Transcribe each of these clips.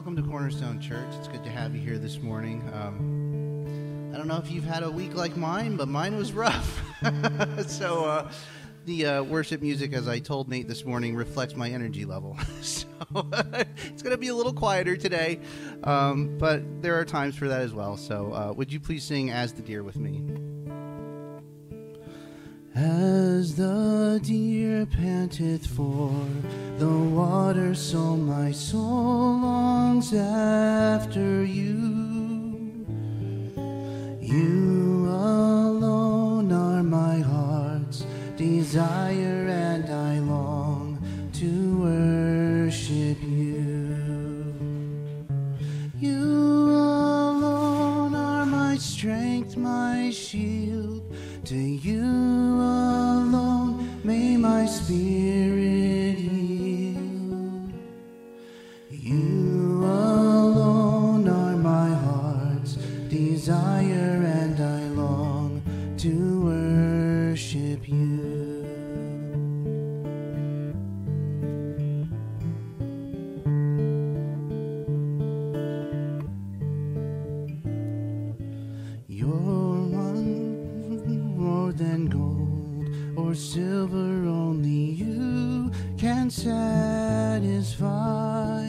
Welcome to Cornerstone Church. It's good to have you here this morning. I don't know if you've had a week like mine, but mine was rough. So the worship music, as I told Nate this morning, reflects my energy level. So it's going to be a little quieter today, but there are times for that as well. So would you please sing As the Deer with me? As the deer panteth for the water, so my soul longs after you. You alone are my heart's desire, and I long to worship you. You alone are my strength, my shield. To you alone may my spirit yield. You alone are my heart's desire, and I long to worship you. Than gold or silver, only you can satisfy.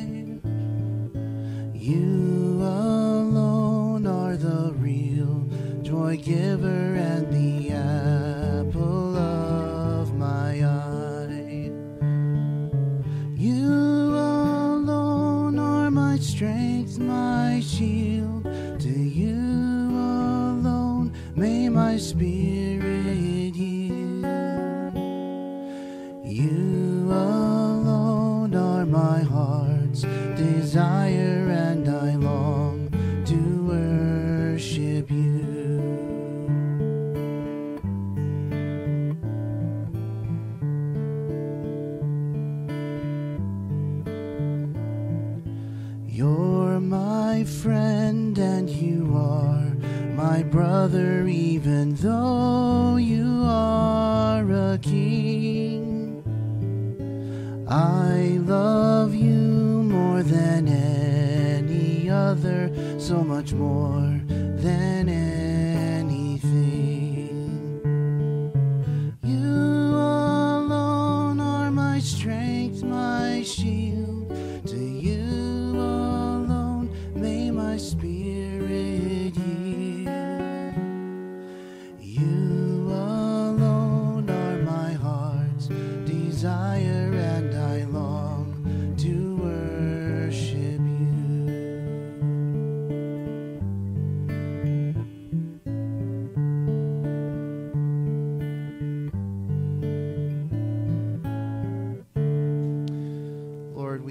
You alone are the real joy giver and the apple of my eye. You alone are my strength, my shield. To you alone may my spirit yield. You alone are my heart's desire, and I long to worship you. You're my friend and you are my brother, even though you are a king. I love you more than any other, so much more than anything. You alone are my strength, my shield. To you alone may my spirit yield. You alone are my heart's desire, and I long to worship you. Lord,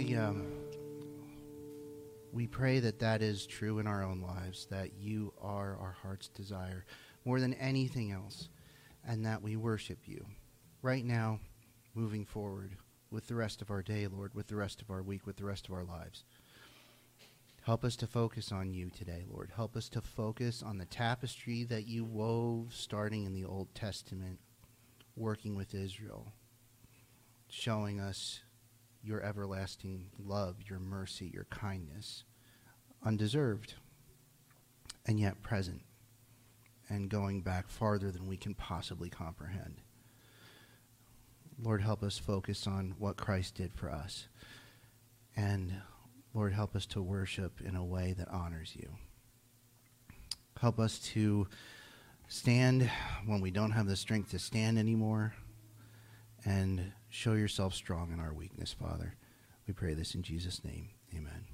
we pray that is true in our own lives, that you are our heart's desire more than anything else, and that we worship you right now, moving forward with the rest of our day, Lord, with the rest of our week, with the rest of our lives. Help us to focus on you today, Lord. Help us to focus on the tapestry that you wove starting in the Old Testament, working with Israel, showing us your everlasting love, your mercy, your kindness, undeserved and yet present, and going back farther than we can possibly comprehend. Lord, help us focus on what Christ did for us. And Lord, help us to worship in a way that honors you. Help us to stand when we don't have the strength to stand anymore, and show yourself strong in our weakness, Father. We pray this in Jesus' name. Amen.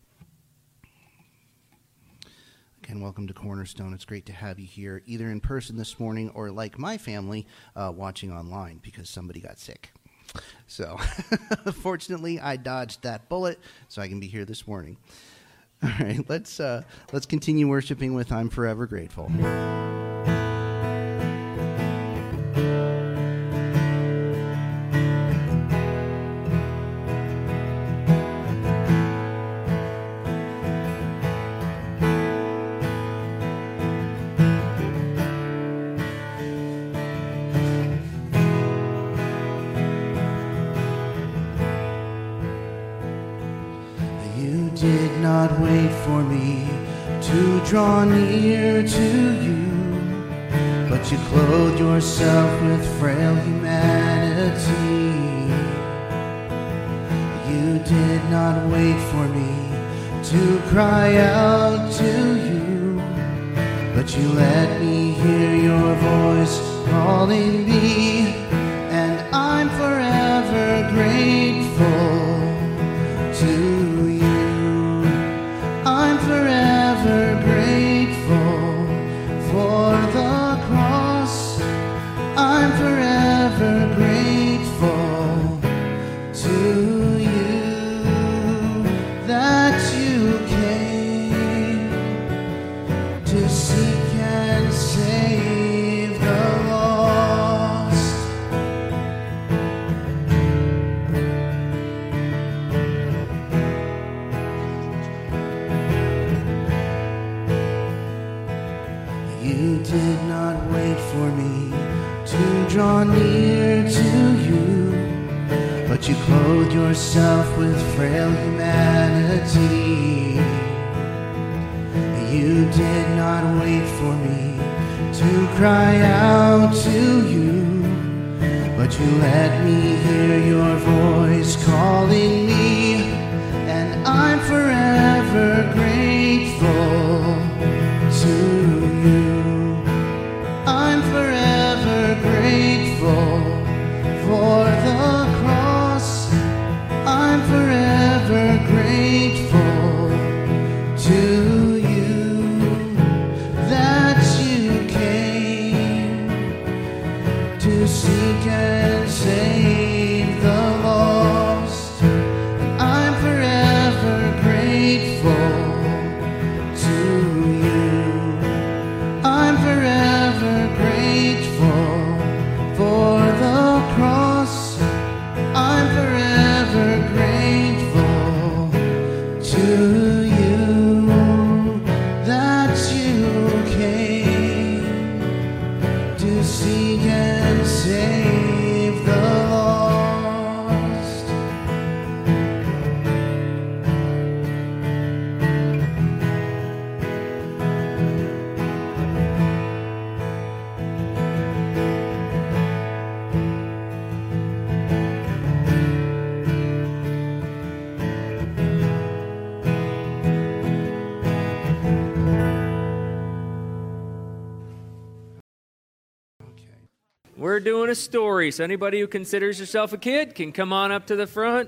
Again, welcome to Cornerstone. It's great to have you here, either in person this morning or, like my family, watching online because somebody got sick. So, fortunately, I dodged that bullet, so I can be here this morning. All right, let's continue worshiping with "I'm Forever Grateful." You did not wait for me to draw near to you, but you clothed yourself with frail humanity. You did not wait for me to cry out to you, but you let me hear your voice calling me, and I'm forever grateful to you. I'm forever grateful for the cross. I'm forever grateful to you that you came to seek and save the lost. You did not wait for me to draw near to you, but you clothed yourself with frail humanity. You did not wait for me to cry out to you, but you let me hear your voice calling me, and I'm forever grateful to you. I'm forever grateful for the cross. I'm forever grateful to you that you came to seek and save the lost. I'm forever grateful to you. I'm forever grateful for the cross. I'm forever grateful to you that you came to seek and save the lost. We're doing a story, so anybody who considers yourself a kid can come on up to the front.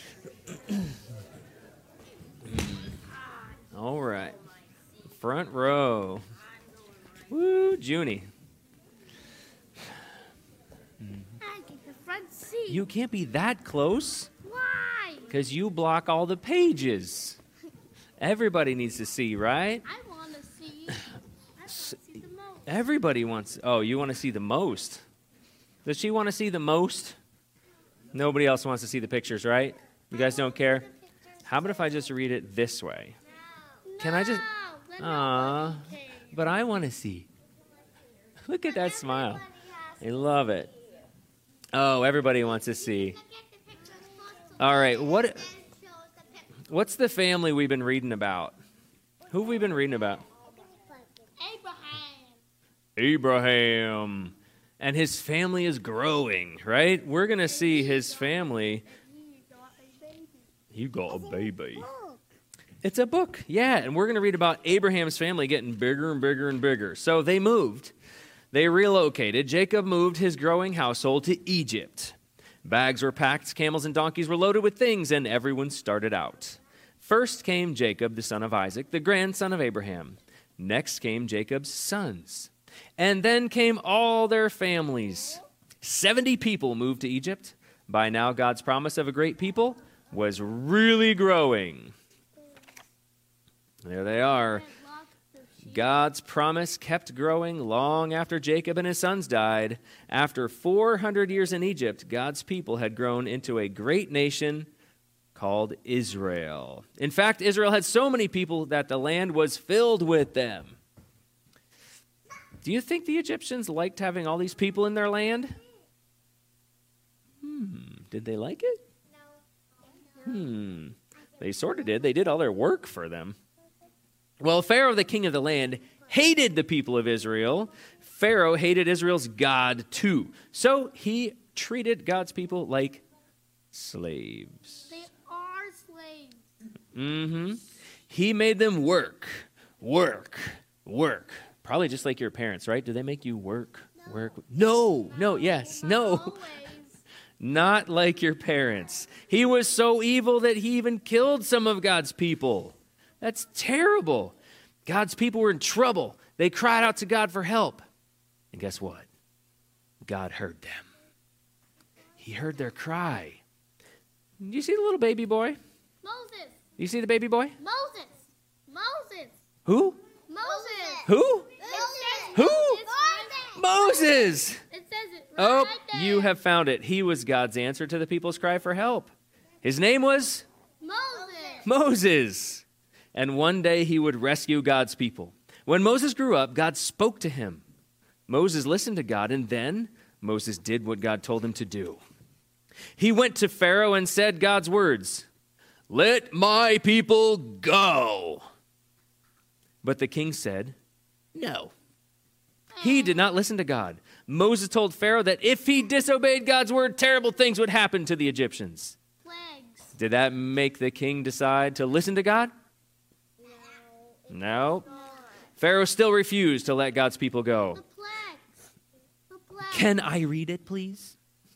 All right. Front row. Woo, Junie. I get the front seat. You can't be that close Why? because you block all the pages. Everybody needs to see, right? I want to see. I want to see the most. Everybody wants... Oh, you want to see the most. Does she want to see the most? Nobody else wants to see the pictures, right? You guys don't care? How about if I just read it this way? Can I just... Aww. But I want to see. Look at that smile. I love it. Oh, everybody wants to see. All right, what's the family we've been reading about? Who have we been reading about? Abraham. And his family is growing, right? We're going to see his family. He got a baby. It's a book, yeah. And we're going to read about Abraham's family getting bigger and bigger and bigger. So they moved. They relocated. Jacob moved his growing household to Egypt. Bags were packed, camels and donkeys were loaded with things, and everyone started out. First came Jacob, the son of Isaac, the grandson of Abraham. Next came Jacob's sons. And then came all their families. 70 people moved to Egypt. By now, God's promise of a great people was really growing. There they are. God's promise kept growing long after Jacob and his sons died. After 400 years in Egypt, God's people had grown into a great nation called Israel. In fact, Israel had so many people that the land was filled with them. Do you think the Egyptians liked having all these people in their land? Did they like it? They They sort of did. They did all their work for them. Well, Pharaoh, the king of the land, hated the people of Israel. Pharaoh hated Israel's God too. So he treated God's people like slaves. They are slaves. Mm-hmm. He made them work. Probably just like your parents, right? Do they make you work? No. Yes. Always. Not like your parents. He was so evil that he even killed some of God's people. That's terrible. God's people were in trouble. They cried out to God for help. And guess what? God heard them. He heard their cry. Do you see the little baby boy? Moses. You see the baby boy? Moses. Who? Moses. Who? Who? Moses. Moses. It says it Oh, right there. you have found it. He was God's answer to the people's cry for help. His name was Moses. And one day he would rescue God's people. When Moses grew up, God spoke to him. Moses listened to God, and then Moses did what God told him to do. He went to Pharaoh and said God's words, "Let my people go." But the king said, no. He did not listen to God. Moses told Pharaoh that if he disobeyed God's word, terrible things would happen to the Egyptians. Plagues. Did that make the king decide to listen to God? No. Pharaoh still refused to let God's people go. The plagues. The plagues. Can I read it, please?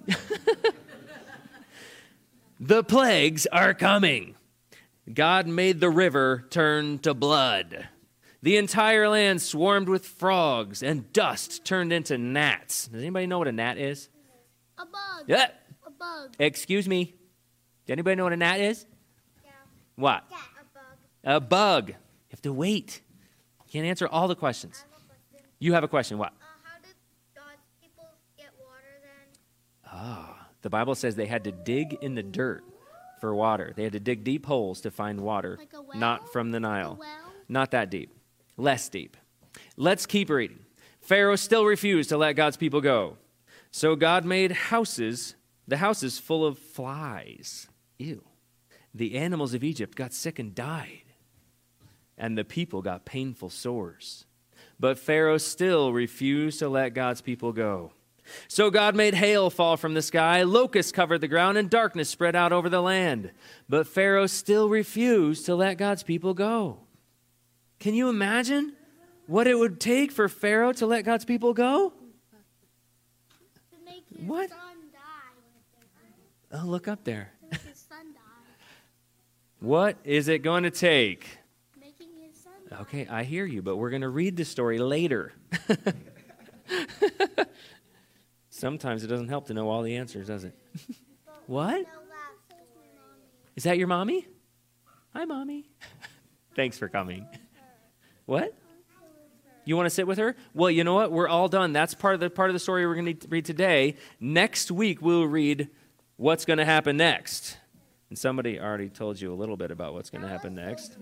The plagues are coming. God made the river turn to blood. The entire land swarmed with frogs, and dust turned into gnats. Does anybody know what a gnat is? A bug. Yeah. A bug. Excuse me. Does anybody know what a gnat is? Yeah. What? Yeah, a bug. A bug. You have to wait. You can't answer all the questions. I have a question. You have a question. What? How did God's people get water then? The Bible says they had to dig in the dirt for water. They had to dig deep holes to find water, Like a well? not from the Nile. A well? Not that deep. Less deep. Let's keep reading. Pharaoh still refused to let God's people go. So God made the houses full of flies. Ew. The animals of Egypt got sick and died. And the people got painful sores. But Pharaoh still refused to let God's people go. So God made hail fall from the sky, locusts covered the ground, and darkness spread out over the land. But Pharaoh still refused to let God's people go. Can you imagine what it would take for Pharaoh to let God's people go? To make his What? son die. Oh, look up there. To make his son die. What is it going to take? Making his son die. Okay, I hear you, but we're going to read the story later. Sometimes it doesn't help to know all the answers, does it? What? Is that your mommy? Hi, Mommy. Thanks for coming. What? You want to sit with her? Well, you know what? We're all done. That's part of the story we're going to read today. Next week, we'll read what's going to happen next. And somebody already told you a little bit about what's going to happen next.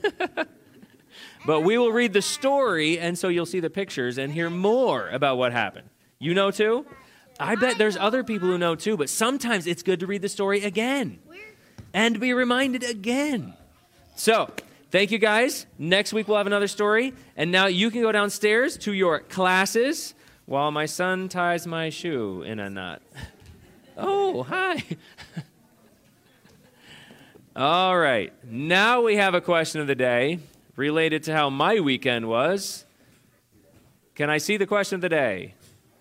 But we will read the story, and so you'll see the pictures and hear more about what happened. You know too? I bet there's other people who know too, but sometimes it's good to read the story again and be reminded again. So, thank you guys. Next week we'll have another story. And now you can go downstairs to your classes while my son ties my shoe in a knot. Oh, hi. All right. Now we have a question of the day related to how my weekend was. Can I see the question of the day?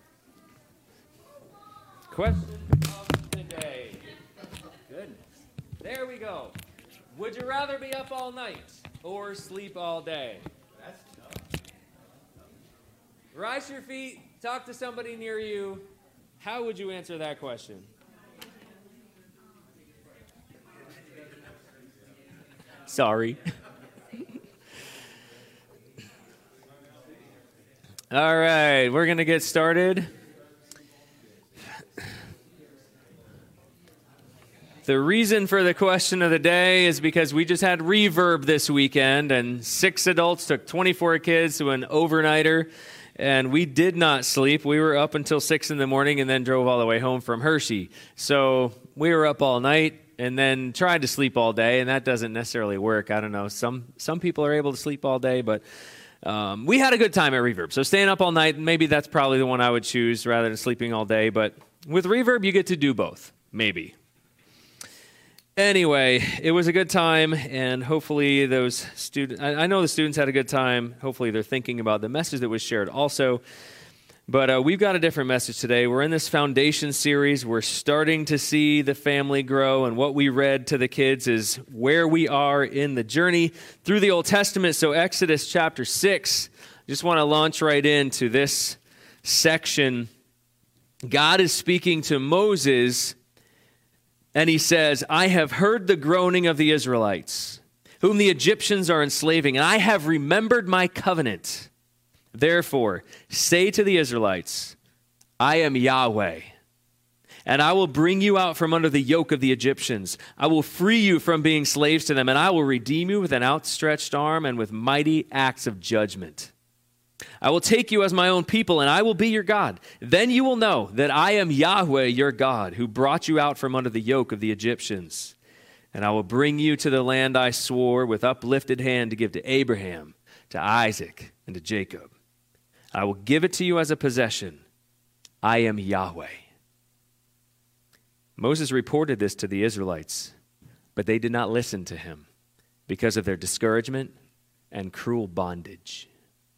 Question of the day. Goodness. There we go. Would you rather be up all night or sleep all day? That's tough. Rise to your feet. Talk to somebody near you. How would you answer that question? Sorry. All right, we're going to get started. The reason for the question of the day is because we just had Reverb this weekend, and 6 adults took 24 kids to an overnighter, and we did not sleep. We were up until 6 in the morning and then drove all the way home from Hershey. So we were up all night, and then tried to sleep all day, and that doesn't necessarily work. I don't know. Some people are able to sleep all day, but we had a good time at Reverb. So staying up all night, maybe that's probably the one I would choose rather than sleeping all day. But with Reverb, you get to do both, maybe. Anyway, it was a good time, and hopefully those students, I know the students had a good time. Hopefully they're thinking about the message that was shared also. But we've got a different message today. We're in this foundation series. We're starting to see the family grow, and what we read to the kids is where we are in the journey through the Old Testament. So Exodus chapter 6, just want to launch right into this section. God is speaking to Moses, and he says, I have heard the groaning of the Israelites, whom the Egyptians are enslaving, and I have remembered my covenant. Therefore, say to the Israelites, I am Yahweh, and I will bring you out from under the yoke of the Egyptians. I will free you from being slaves to them, and I will redeem you with an outstretched arm and with mighty acts of judgment. I will take you as my own people, and I will be your God. Then you will know that I am Yahweh, your God, who brought you out from under the yoke of the Egyptians. And I will bring you to the land I swore with uplifted hand to give to Abraham, to Isaac, and to Jacob. I will give it to you as a possession. I am Yahweh. Moses reported this to the Israelites, but they did not listen to him because of their discouragement and cruel bondage.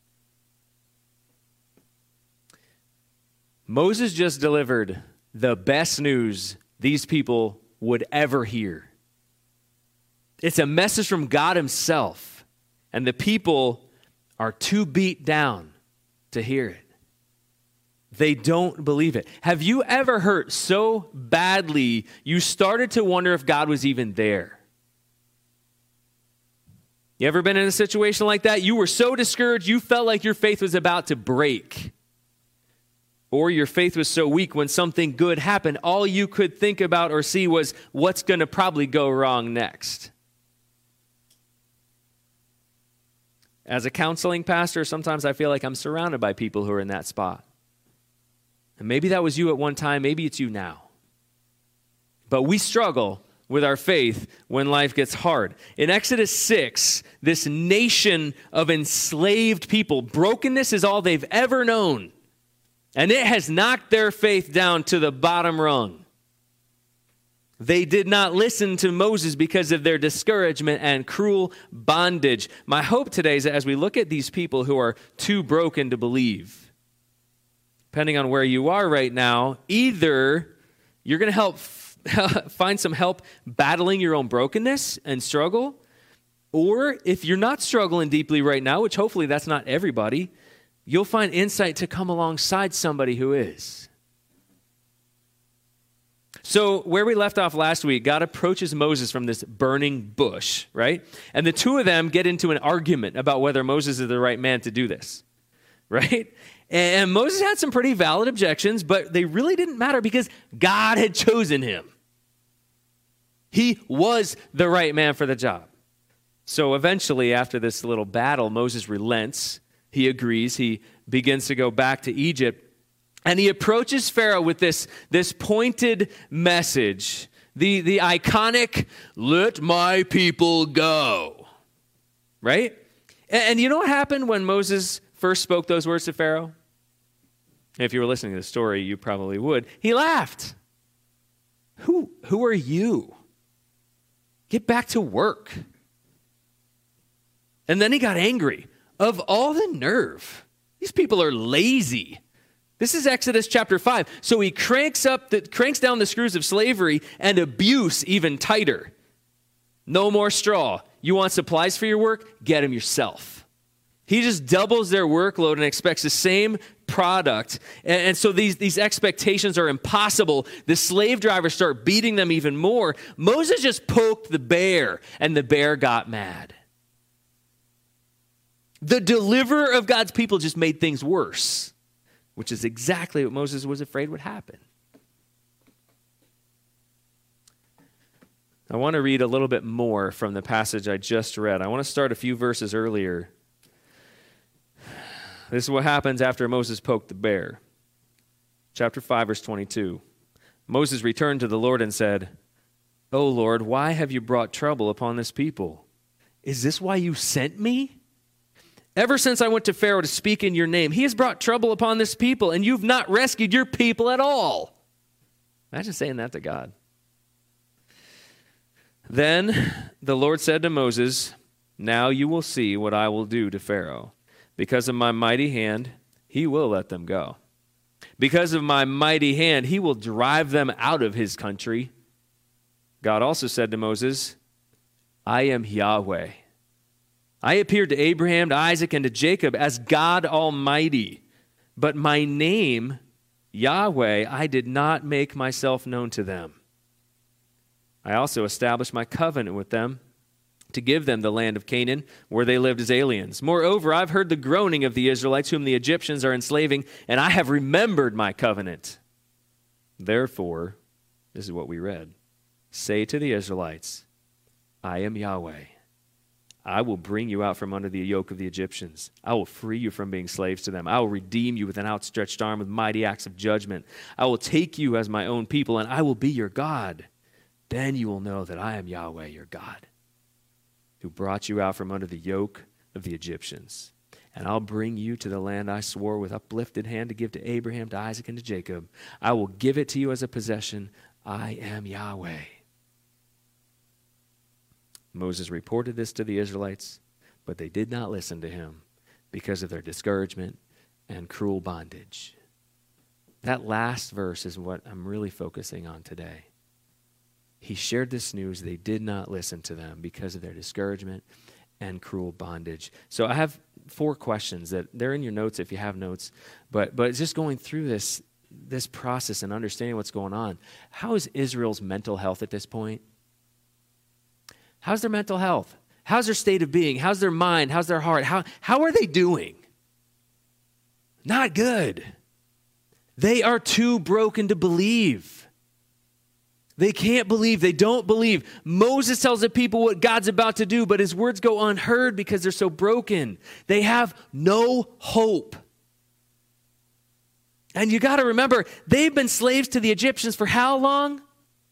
Moses just delivered the best news these people would ever hear. It's a message from God himself, and the people are too beat down to hear it. They don't believe it. Have you ever hurt so badly you started to wonder if God was even there? You ever been in a situation like that? You were so discouraged you felt like your faith was about to break. Or your faith was so weak when something good happened, all you could think about or see was what's going to probably go wrong next. As a counseling pastor, sometimes I feel like I'm surrounded by people who are in that spot. And maybe that was you at one time, maybe it's you now. But we struggle with our faith when life gets hard. In Exodus 6, this nation of enslaved people, brokenness is all they've ever known. And it has knocked their faith down to the bottom rung. They did not listen to Moses because of their discouragement and cruel bondage. My hope today is that as we look at these people who are too broken to believe, depending on where you are right now, either you're going to find some help battling your own brokenness and struggle, or if you're not struggling deeply right now, which hopefully that's not everybody, you'll find insight to come alongside somebody who is. So where we left off last week, God approaches Moses from this burning bush, right? And the two of them get into an argument about whether Moses is the right man to do this, right? And Moses had some pretty valid objections, but they really didn't matter because God had chosen him. He was the right man for the job. So eventually, after this little battle, Moses relents. He agrees. He begins to go back to Egypt. And he approaches Pharaoh with this pointed message, the iconic, let my people go, right? And you know what happened when Moses first spoke those words to Pharaoh? If you were listening to the story, you probably would. He laughed. Who are you? Get back to work. And then he got angry. Of all the nerve, these people are lazy. This is Exodus chapter 5. So he cranks down the screws of slavery and abuse even tighter. No more straw. You want supplies for your work? Get them yourself. He just doubles their workload and expects the same product. And so these expectations are impossible. The slave drivers start beating them even more. Moses just poked the bear, and the bear got mad. The deliverer of God's people just made things worse, which is exactly what Moses was afraid would happen. I want to read a little bit more from the passage I just read. I want to start a few verses earlier. This is what happens after Moses poked the bear. Chapter 5, verse 22. Moses returned to the Lord and said, O Lord, why have you brought trouble upon this people? Is this why you sent me? Ever since I went to Pharaoh to speak in your name, he has brought trouble upon this people, and you've not rescued your people at all. Imagine saying that to God. Then the Lord said to Moses, now you will see what I will do to Pharaoh. Because of my mighty hand, he will let them go. Because of my mighty hand, he will drive them out of his country. God also said to Moses, I am Yahweh. I appeared to Abraham, to Isaac, and to Jacob as God Almighty. But my name, Yahweh, I did not make myself known to them. I also established my covenant with them to give them the land of Canaan, where they lived as aliens. Moreover, I've heard the groaning of the Israelites, whom the Egyptians are enslaving, and I have remembered my covenant. Therefore, this is what we read, say to the Israelites, I am Yahweh. I will bring you out from under the yoke of the Egyptians. I will free you from being slaves to them. I will redeem you with an outstretched arm, with mighty acts of judgment. I will take you as my own people, and I will be your God. Then you will know that I am Yahweh, your God, who brought you out from under the yoke of the Egyptians. And I'll bring you to the land I swore with uplifted hand to give to Abraham, to Isaac, and to Jacob. I will give it to you as a possession. I am Yahweh. Moses reported this to the Israelites, but they did not listen to him because of their discouragement and cruel bondage. That last verse is what I'm really focusing on today. He shared this news. They did not listen to them because of their discouragement and cruel bondage. So I have 4 questions that they're in your notes if you have notes, but it's just going through this process and understanding what's going on. How is Israel's mental health at this point? How's their mental health? How's their state of being? How's their mind? How's their heart? How are they doing? Not good. They are too broken to believe. They can't believe. They don't believe. Moses tells the people what God's about to do, but his words go unheard because they're so broken. They have no hope. And you got to remember, they've been slaves to the Egyptians for how long?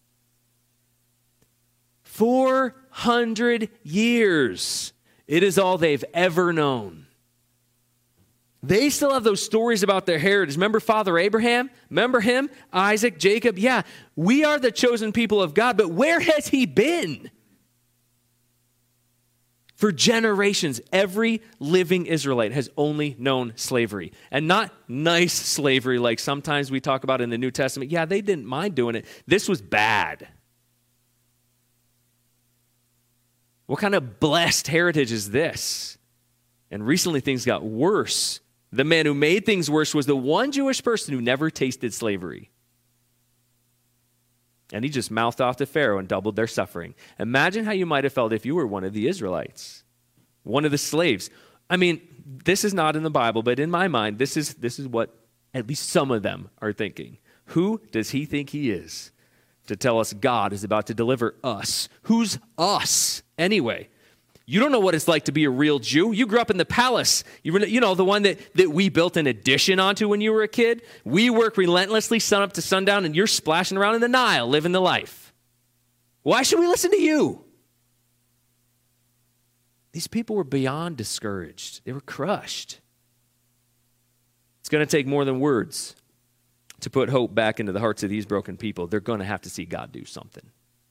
400 years. It is all they've ever known. They still have those stories about their heritage. Remember Father Abraham? Remember him? Isaac, Jacob? Yeah, we are the chosen people of God, but where has he been? For generations, every living Israelite has only known slavery. And not nice slavery like sometimes we talk about in the New Testament. Yeah, they didn't mind doing it. This was bad. What kind of blessed heritage is this? And recently things got worse. The man who made things worse was the one Jewish person who never tasted slavery. And he just mouthed off to Pharaoh and doubled their suffering. Imagine how you might have felt if you were one of the Israelites, one of the slaves. I mean, this is not in the Bible, but in my mind, this is what at least some of them are thinking. Who does he think he is to tell us God is about to deliver us? Who's us anyway? You don't know what it's like to be a real Jew. You grew up in the palace. You know, the one that we built an addition onto when you were a kid. We work relentlessly sun up to sundown, and you're splashing around in the Nile, living the life. Why should we listen to you? These people were beyond discouraged. They were crushed. It's going to take more than words to put hope back into the hearts of these broken people. They're going to have to see God do something.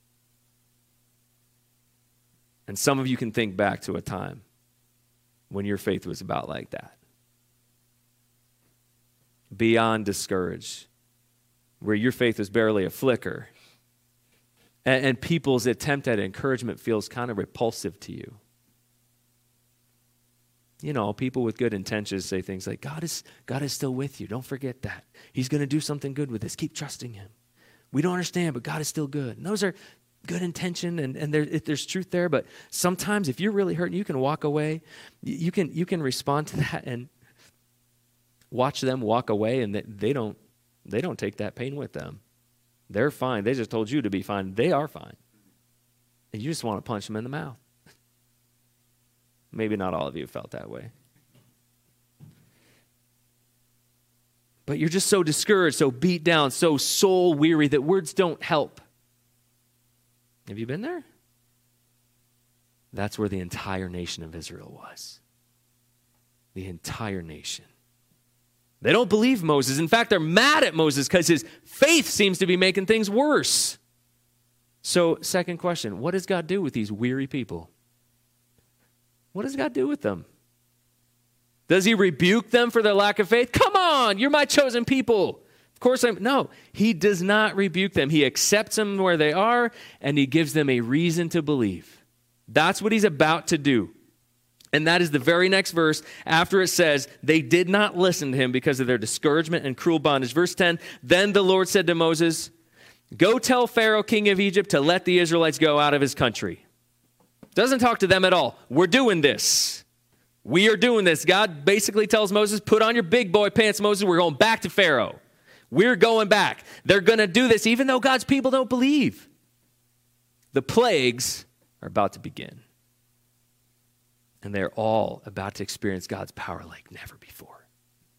And some of you can think back to a time when your faith was about like that. Beyond discouraged, where your faith was barely a flicker. And people's attempt at encouragement feels kind of repulsive to you. You know, people with good intentions say things like, God is still with you. Don't forget that. He's going to do something good with this. Keep trusting him. We don't understand, but God is still good. And those are good intention, and there's truth there, but sometimes if you're really hurting, you can walk away. You can respond to that and watch them walk away, and they don't take that pain with them. They're fine. They just told you to be fine. They are fine. And you just want to punch them in the mouth. Maybe not all of you felt that way. But you're just so discouraged, so beat down, so soul weary that words don't help. Have you been there? That's where the entire nation of Israel was. The entire nation. They don't believe Moses. In fact, they're mad at Moses because his faith seems to be making things worse. So, second question, what does God do with these weary people? What does God do with them? Does he rebuke them for their lack of faith? Come on, you're my chosen people. Of course, no, he does not rebuke them. He accepts them where they are, and he gives them a reason to believe. That's what he's about to do. And that is the very next verse after it says, they did not listen to him because of their discouragement and cruel bondage. Verse 10, then the Lord said to Moses, go tell Pharaoh, king of Egypt, to let the Israelites go out of his country. Doesn't talk to them at all. We're doing this. We are doing this. God basically tells Moses, put on your big boy pants, Moses. We're going back to Pharaoh. We're going back. They're going to do this even though God's people don't believe. The plagues are about to begin. And they're all about to experience God's power like never before.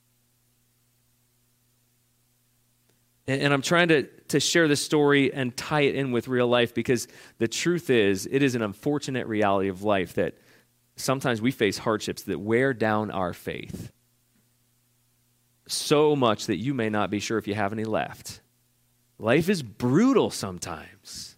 And I'm trying to share this story and tie it in with real life because the truth is, it is an unfortunate reality of life that sometimes we face hardships that wear down our faith so much that you may not be sure if you have any left. Life is brutal sometimes.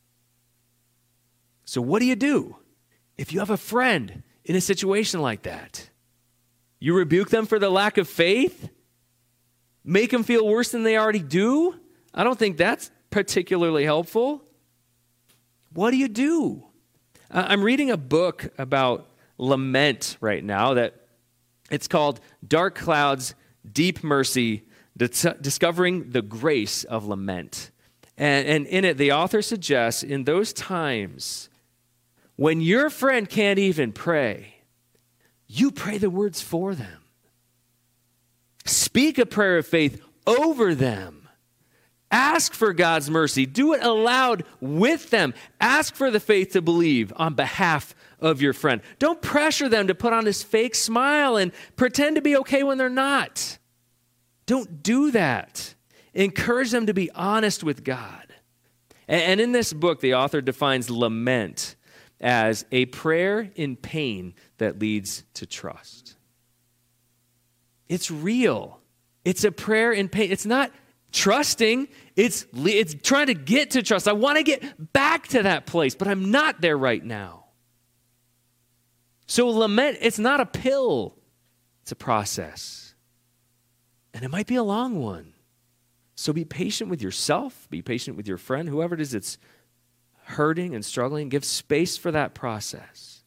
So what do you do if you have a friend in a situation like that? You rebuke them for the lack of faith? Make them feel worse than they already do? I don't think that's particularly helpful. What do you do? I'm reading a book about lament right now that it's called Dark Clouds, Deep Mercy, Discovering the Grace of Lament. And in it, the author suggests in those times when your friend can't even pray, you pray the words for them. Speak a prayer of faith over them. Ask for God's mercy. Do it aloud with them. Ask for the faith to believe on behalf of your friend. Don't pressure them to put on this fake smile and pretend to be okay when they're not. Don't do that. Encourage them to be honest with God. And in this book, the author defines lament as a prayer in pain that leads to trust. It's real. It's a prayer in pain. It's not trusting. It's trying to get to trust. I want to get back to that place, but I'm not there right now. So lament, it's not a pill. It's a process. And it might be a long one. So be patient with yourself. Be patient with your friend. Whoever it is that's hurting and struggling, give space for that process.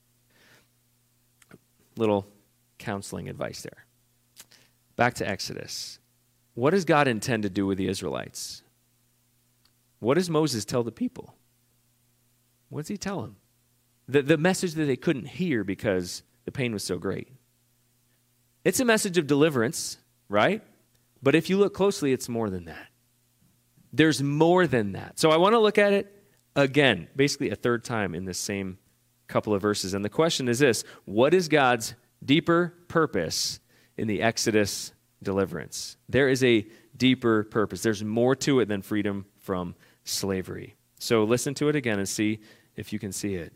Little counseling advice there. Back to Exodus. What does God intend to do with the Israelites? What does Moses tell the people? What does he tell them? The message that they couldn't hear because the pain was so great. It's a message of deliverance, right? But if you look closely, it's more than that. There's more than that. So I want to look at it again, basically a third time in this same couple of verses. And the question is this: what is God's deeper purpose in the Exodus deliverance? There is a deeper purpose. There's more to it than freedom from slavery. So listen to it again and see if you can see it.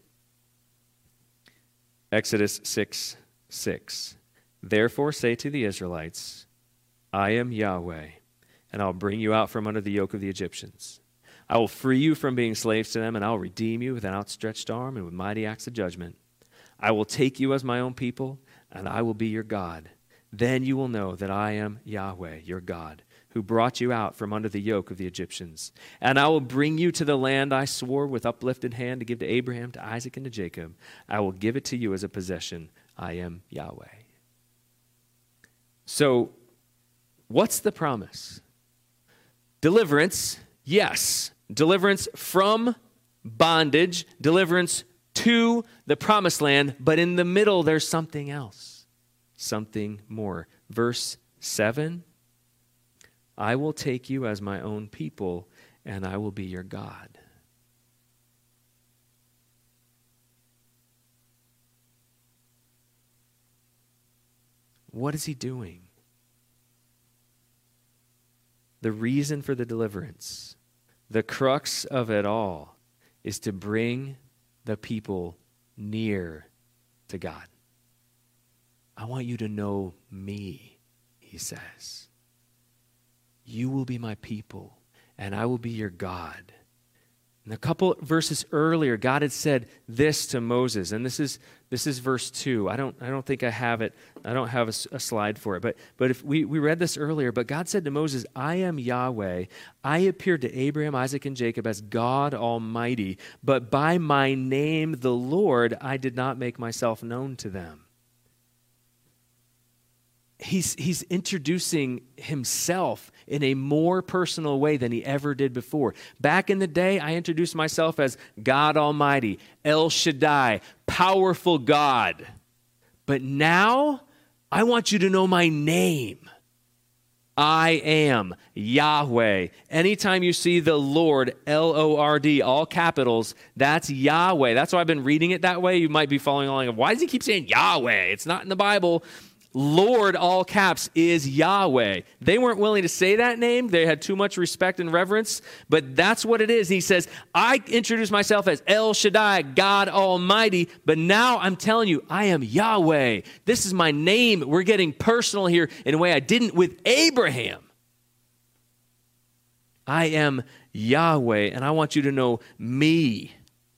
Exodus 6:6. Therefore say to the Israelites, I am Yahweh, and I'll bring you out from under the yoke of the Egyptians. I will free you from being slaves to them, and I'll redeem you with an outstretched arm and with mighty acts of judgment. I will take you as my own people, and I will be your God. Then you will know that I am Yahweh, your God, who brought you out from under the yoke of the Egyptians. And I will bring you to the land I swore with uplifted hand to give to Abraham, to Isaac, and to Jacob. I will give it to you as a possession. I am Yahweh. So, what's the promise? Deliverance, yes. Deliverance from bondage, deliverance to the promised land, but in the middle there's something else, something more. Verse 7, I will take you as my own people, and I will be your God. What is he doing? The reason for the deliverance, the crux of it all, is to bring the people near to God. I want you to know me, he says. You will be my people, and I will be your God. And a couple verses earlier, God had said this to Moses, and this is verse 2. I don't think I have it. I don't have a slide for it. But if we read this earlier, but God said to Moses, I am Yahweh. I appeared to Abraham, Isaac, and Jacob as God Almighty, but by my name, the Lord, I did not make myself known to them. He's introducing himself in a more personal way than he ever did before. Back in the day, I introduced myself as God Almighty, El Shaddai, powerful God. But now, I want you to know my name. I am Yahweh. Anytime you see the Lord, L-O-R-D, all capitals, that's Yahweh. That's why I've been reading it that way. You might be following along. Why does he keep saying Yahweh? It's not in the Bible. Lord, all caps, is Yahweh. They weren't willing to say that name. They had too much respect and reverence, but that's what it is. He says, I introduce myself as El Shaddai, God Almighty, but now I'm telling you, I am Yahweh. This is my name. We're getting personal here in a way I didn't with Abraham. I am Yahweh, and I want you to know me.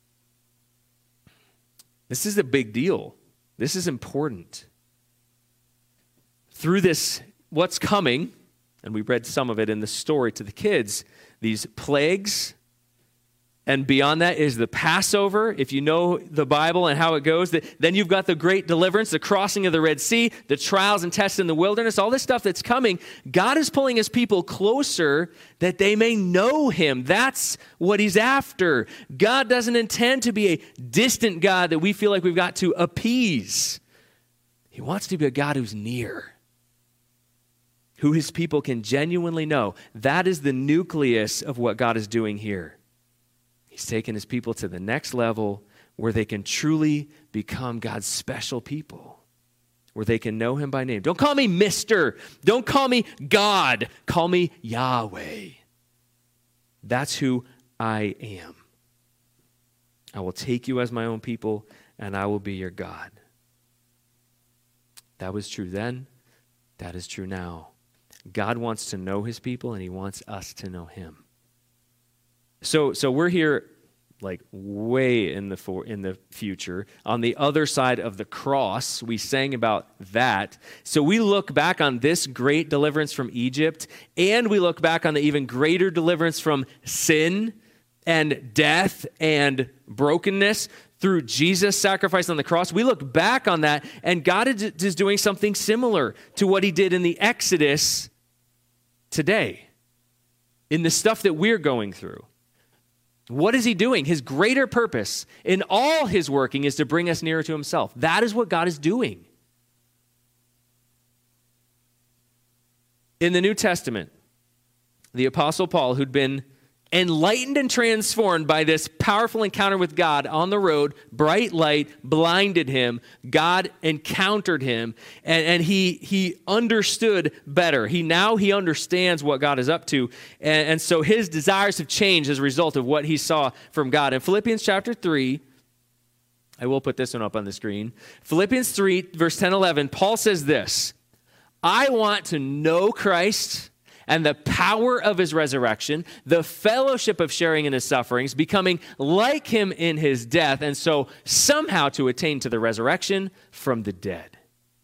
This is a big deal. This is important. Through this, what's coming, and we read some of it in the story to the kids, these plagues, and beyond that is the Passover. If you know the Bible and how it goes, then you've got the great deliverance, the crossing of the Red Sea, the trials and tests in the wilderness, all this stuff that's coming. God is pulling his people closer that they may know him. That's what he's after. God doesn't intend to be a distant God that we feel like we've got to appease. He wants to be a God who's near, who his people can genuinely know. That is the nucleus of what God is doing here. He's taken his people to the next level where they can truly become God's special people, where they can know him by name. Don't call me Mister. Don't call me God. Call me Yahweh. That's who I am. I will take you as my own people, and I will be your God. That was true then. That is true now. God wants to know his people, and he wants us to know him. So we're here like way in the future. On the other side of the cross, we sang about that. So we look back on this great deliverance from Egypt, and we look back on the even greater deliverance from sin and death and brokenness through Jesus' sacrifice on the cross. We look back on that, and God is doing something similar to what he did in the Exodus today, in the stuff that we're going through. What is he doing? His greater purpose in all his working is to bring us nearer to himself. That is what God is doing. In the New Testament, the Apostle Paul, who'd been enlightened and transformed by this powerful encounter with God on the road, bright light blinded him. God encountered him, and he understood better. He understands what God is up to, and so his desires have changed as a result of what he saw from God. In Philippians chapter 3, I will put this one up on the screen. Philippians 3, verse 10-11, Paul says this, I want to know Christ and the power of his resurrection, the fellowship of sharing in his sufferings, becoming like him in his death, and so somehow to attain to the resurrection from the dead.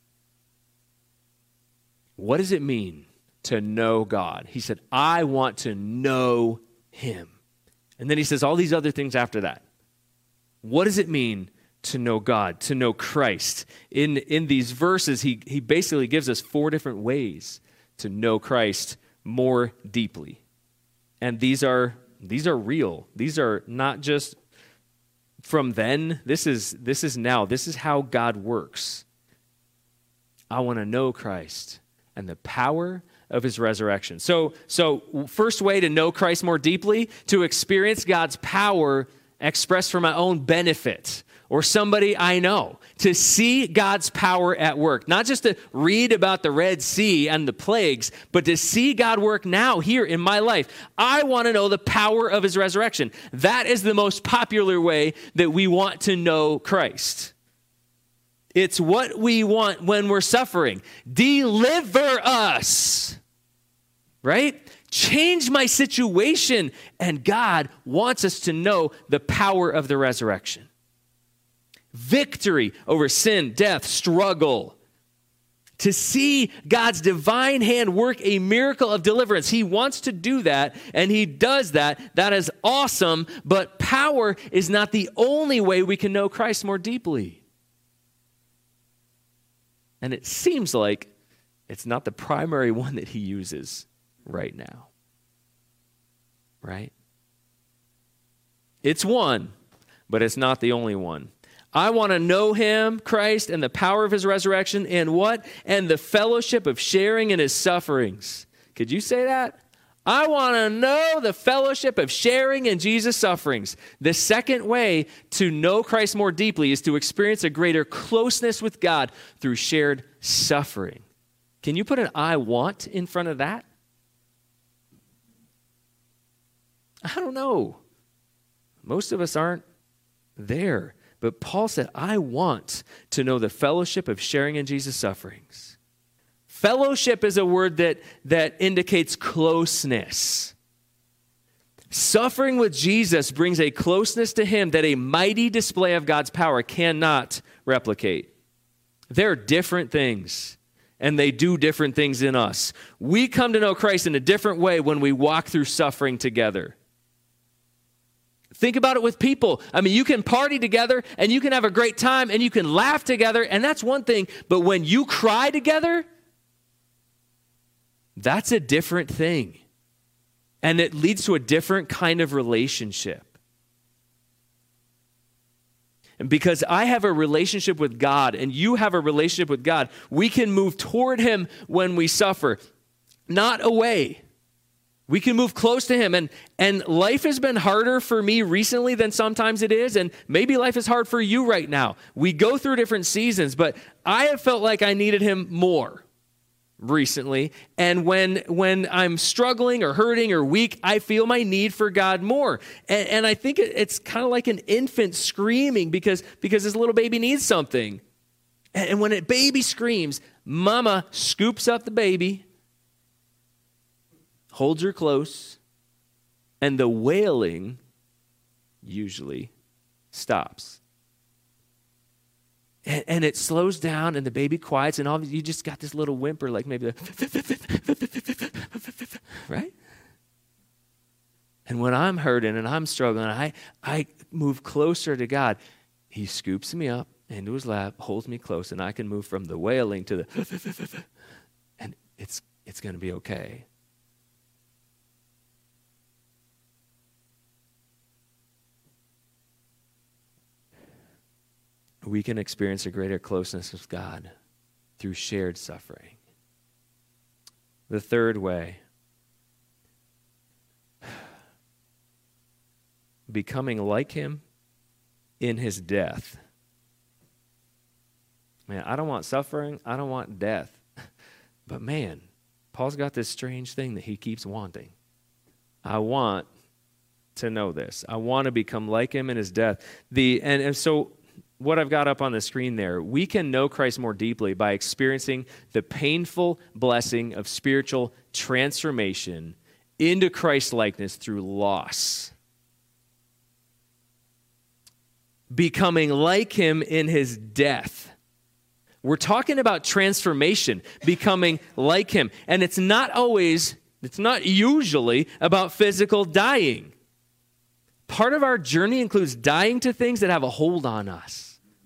What does it mean to know God? He said, I want to know him. And then he says all these other things after that. What does it mean to know God, to know Christ? In these verses, he basically gives us 4 different ways to know Christ more deeply. And these are real. These are not just from then. This is now. This is how God works. I want to know Christ and the power of his resurrection. So first way to know Christ more deeply, to experience God's power expressed for my own benefit, or somebody I know, to see God's power at work. Not just to read about the Red Sea and the plagues, but to see God work now here in my life. I want to know the power of his resurrection. That is the most popular way that we want to know Christ. It's what we want when we're suffering. Deliver us, right? Change my situation. And God wants us to know the power of the resurrection. Victory over sin, death, struggle. To see God's divine hand work a miracle of deliverance. He wants to do that, and he does that. That is awesome, but power is not the only way we can know Christ more deeply. And it seems like it's not the primary one that he uses right now. Right? It's one, but it's not the only one. I want to know him, Christ, and the power of his resurrection, and what? And the fellowship of sharing in his sufferings. Could you say that? I want to know the fellowship of sharing in Jesus' sufferings. The second way to know Christ more deeply is to experience a greater closeness with God through shared suffering. Can you put an I want in front of that? I don't know. Most of us aren't there. But Paul said, I want to know the fellowship of sharing in Jesus' sufferings. Fellowship is a word that indicates closeness. Suffering with Jesus brings a closeness to him that a mighty display of God's power cannot replicate. They're different things, and they do different things in us. We come to know Christ in a different way when we walk through suffering together. Think about it with people. I mean, you can party together and you can have a great time and you can laugh together, and that's one thing. But when you cry together, that's a different thing. And it leads to a different kind of relationship. And because I have a relationship with God and you have a relationship with God, we can move toward him when we suffer, not away. We can move close to him. And life has been harder for me recently than sometimes it is. And maybe life is hard for you right now. We go through different seasons, but I have felt like I needed him more recently. And when I'm struggling or hurting or weak, I feel my need for God more. And I think it's kind of like an infant screaming because his little baby needs something. And when a baby screams, mama scoops up the baby, holds her close, and the wailing usually stops. And it slows down, and the baby quiets, and all you just got this little whimper, like maybe right? And when I'm hurting and I'm struggling, I move closer to God. He scoops me up into his lap, holds me close, and I can move from the wailing to the and it's going to be okay. We can experience a greater closeness with God through shared suffering. The third way, becoming like him in his death. Man, I don't want suffering. I don't want death. But man, Paul's got this strange thing that he keeps wanting. I want to know this. I want to become like him in his death. And so what I've got up on the screen there, we can know Christ more deeply by experiencing the painful blessing of spiritual transformation into Christ likeness through loss. Becoming like him in his death. We're talking about transformation, becoming like him. And it's not usually about physical dying. Part of our journey includes dying to things that have a hold on us.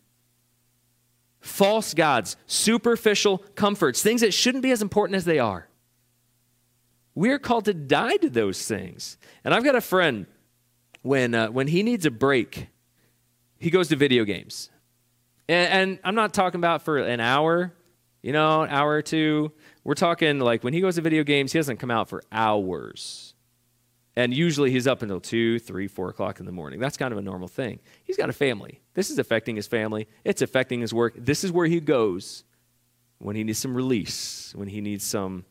False gods, superficial comforts, things that shouldn't be as important as they are. We're called to die to those things. And I've got a friend, when he needs a break, he goes to video games. And I'm not talking about for an hour, an hour or two. We're talking like when he goes to video games, he doesn't come out for hours. And usually he's up until 2, 3, 4 o'clock in the morning. That's kind of a normal thing. He's got a family. This is affecting his family. It's affecting his work. This is where he goes when he needs some release, when he needs some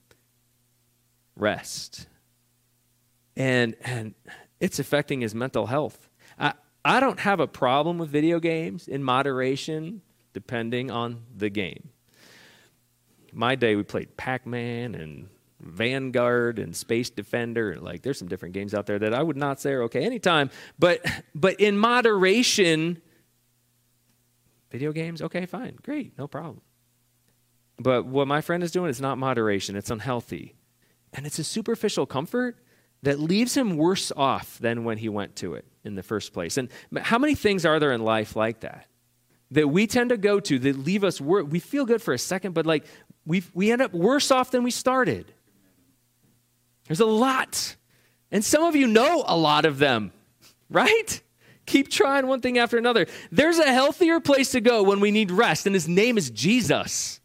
rest. And it's affecting his mental health. I don't have a problem with video games in moderation, depending on the game. My day, we played Pac-Man and Vanguard and Space Defender. Like, there's some different games out there that I would not say are okay anytime. But in moderation, video games, okay, fine, great, no problem. But what my friend is doing is not moderation. It's unhealthy. And it's a superficial comfort that leaves him worse off than when he went to it in the first place. And how many things are there in life like that we tend to go to that leave us, we feel good for a second, but like we end up worse off than we started. There's a lot. And some of you know a lot of them, right? Keep trying one thing after another. There's a healthier place to go when we need rest, and his name is Jesus.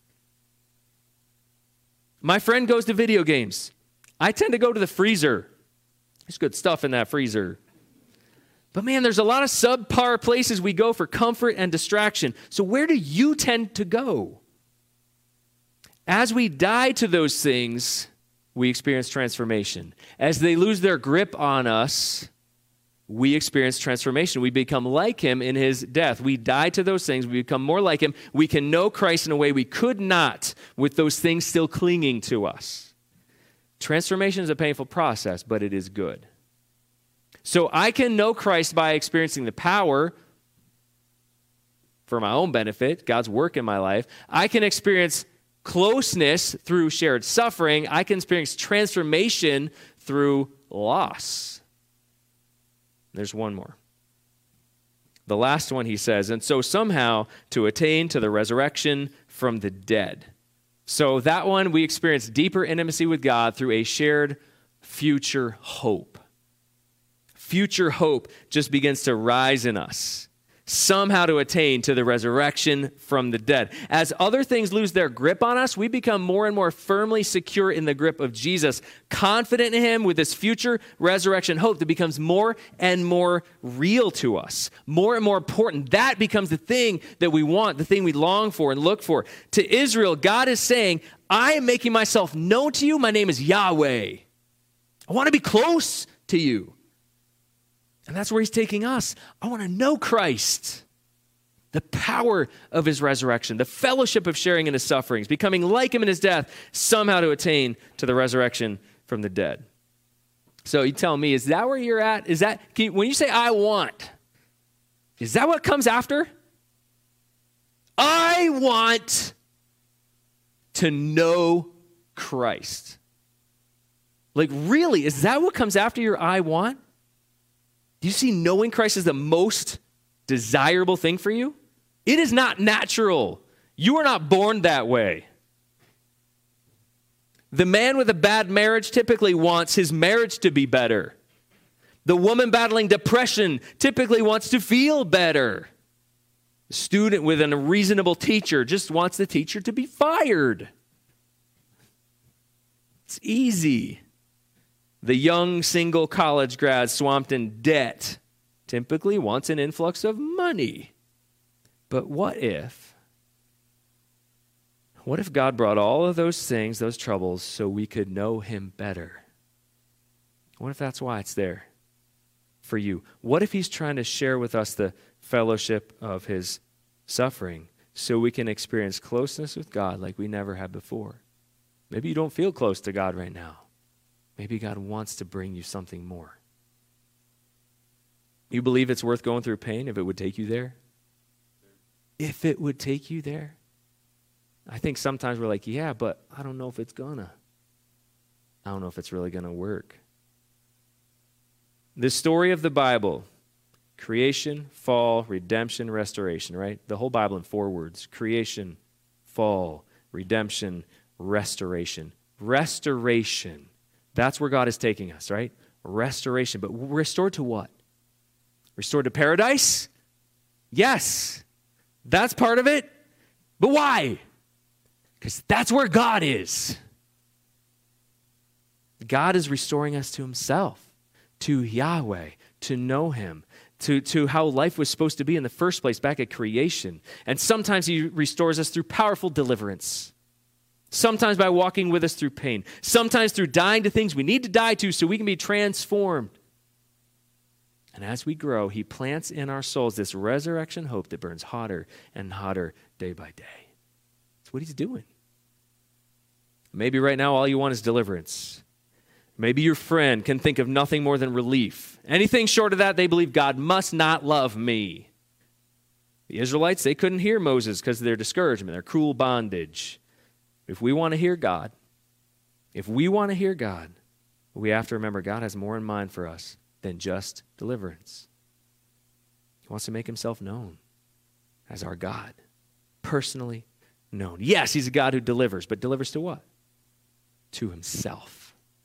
My friend goes to video games. I tend to go to the freezer. There's good stuff in that freezer. But man, there's a lot of subpar places we go for comfort and distraction. So where do you tend to go? As we die to those things, we experience transformation. As they lose their grip on us, we experience transformation. We become like him in his death. We die to those things. We become more like him. We can know Christ in a way we could not with those things still clinging to us. Transformation is a painful process, but it is good. So I can know Christ by experiencing the power for my own benefit, God's work in my life. I can experience closeness through shared suffering. I can experience transformation through loss. There's one more. The last one he says, and so somehow to attain to the resurrection from the dead. So that one, we experience deeper intimacy with God through a shared future hope. Future hope just begins to rise in us. Somehow to attain to the resurrection from the dead. As other things lose their grip on us, we become more and more firmly secure in the grip of Jesus, confident in him with this future resurrection hope that becomes more and more real to us, more and more important. That becomes the thing that we want, the thing we long for and look for. To Israel, God is saying, I am making myself known to you. My name is Yahweh. I want to be close to you. And that's where he's taking us. I want to know Christ, the power of his resurrection, the fellowship of sharing in his sufferings, becoming like him in his death, somehow to attain to the resurrection from the dead. So you tell me, is that where you're at? Is that, when you say I want, is that what comes after? I want to know Christ. Like, really, is that what comes after your I want? Do you see knowing Christ as the most desirable thing for you? It is not natural. You are not born that way. The man with a bad marriage typically wants his marriage to be better. The woman battling depression typically wants to feel better. The student with an unreasonable teacher just wants the teacher to be fired. It's easy. The young single college grad swamped in debt typically wants an influx of money. But what if God brought all of those things, those troubles, so we could know him better? What if that's why it's there for you? What if he's trying to share with us the fellowship of his suffering so we can experience closeness with God like we never had before? Maybe you don't feel close to God right now. Maybe God wants to bring you something more. You believe it's worth going through pain if it would take you there? If it would take you there? I think sometimes we're like, yeah, but I don't know if it's gonna. I don't know if it's really gonna work. The story of the Bible, creation, fall, redemption, restoration, right? The whole Bible in 4 words. Creation, fall, redemption, restoration. Restoration. That's where God is taking us, right? Restoration. But restored to what? Restored to paradise? Yes. That's part of it. But why? Because that's where God is. God is restoring us to himself, to Yahweh, to know him, to how life was supposed to be in the first place back at creation. And sometimes he restores us through powerful deliverance. Sometimes by walking with us through pain. Sometimes through dying to things we need to die to so we can be transformed. And as we grow, he plants in our souls this resurrection hope that burns hotter and hotter day by day. That's what he's doing. Maybe right now all you want is deliverance. Maybe your friend can think of nothing more than relief. Anything short of that, they believe God must not love me. The Israelites, they couldn't hear Moses because of their discouragement, their cruel bondage. If we want to hear God, we have to remember God has more in mind for us than just deliverance. He wants to make himself known as our God, personally known. Yes, he's a God who delivers, but delivers to what? To himself.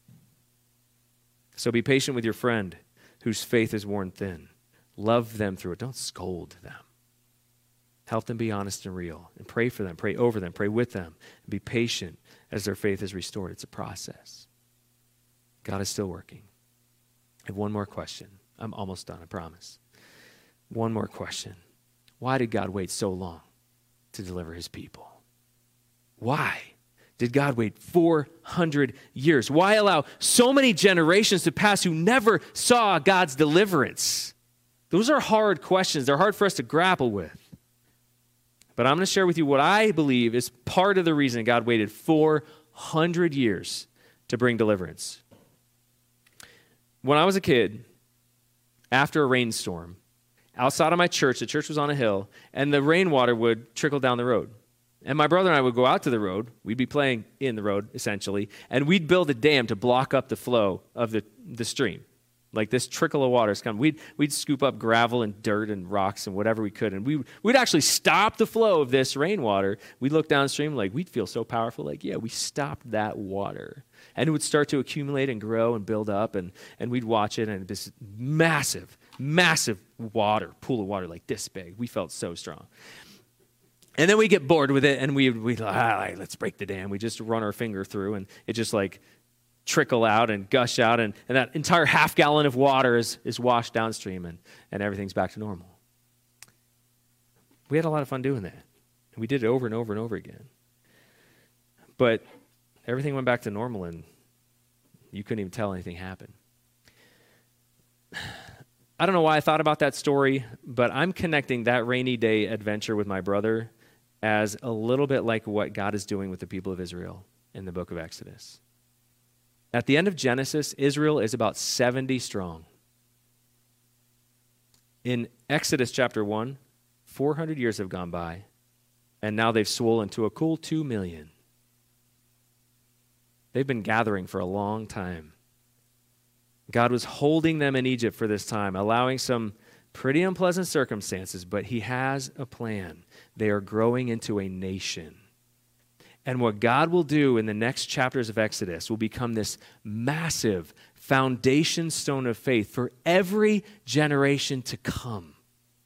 So be patient with your friend whose faith is worn thin. Love them through it. Don't scold them. Help them be honest and real. And pray for them, pray over them, pray with them. And be patient as their faith is restored. It's a process. God is still working. I have one more question. I'm almost done, I promise. One more question. Why did God wait so long to deliver his people? Why did God wait 400 years? Why allow so many generations to pass who never saw God's deliverance? Those are hard questions. They're hard for us to grapple with. But I'm going to share with you what I believe is part of the reason God waited 400 years to bring deliverance. When I was a kid, after a rainstorm, outside of my church, the church was on a hill, and the rainwater would trickle down the road. And my brother and I would go out to the road. We'd be playing in the road, essentially, and we'd build a dam to block up the flow of the stream. Like this trickle of water is coming. We'd scoop up gravel and dirt and rocks and whatever we could, and we'd actually stop the flow of this rainwater. We'd look downstream, like we'd feel so powerful, like, yeah, we stopped that water. And it would start to accumulate and grow and build up, and we'd watch it, and this massive, massive pool of water like this big. We felt so strong. And then we get bored with it, and we'd like, let's break the dam. We just run our finger through, and it just like trickle out and gush out, and that entire half gallon of water is washed downstream, and everything's back to normal. We had a lot of fun doing that. And we did it over and over and over again. But everything went back to normal, and you couldn't even tell anything happened. I don't know why I thought about that story, but I'm connecting that rainy day adventure with my brother as a little bit like what God is doing with the people of Israel in the book of Exodus. At the end of Genesis, Israel is about 70 strong. In Exodus chapter 1, 400 years have gone by, and now they've swollen to a cool 2 million. They've been gathering for a long time. God was holding them in Egypt for this time, allowing some pretty unpleasant circumstances, but he has a plan. They are growing into a nation. And what God will do in the next chapters of Exodus will become this massive foundation stone of faith for every generation to come.